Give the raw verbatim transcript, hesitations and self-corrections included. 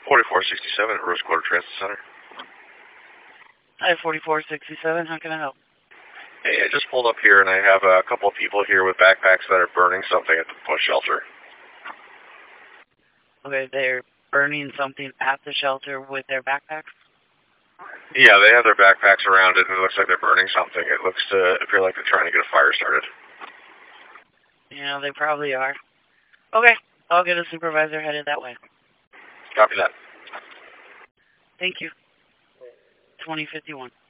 forty-four sixty-seven at Rose Quarter Transit Center. Hi, forty-four sixty-seven. How can I help? Hey, I just pulled up here and I have a couple of people here with backpacks that are burning something at the bus shelter. Okay, they're burning something at the shelter with their backpacks? Yeah, they have their backpacks around it and it looks like they're burning something. It looks to appear like they're trying to get a fire started. Yeah, they probably are. Okay, I'll get a supervisor headed that way. Copy that. Thank you. twenty fifty-one.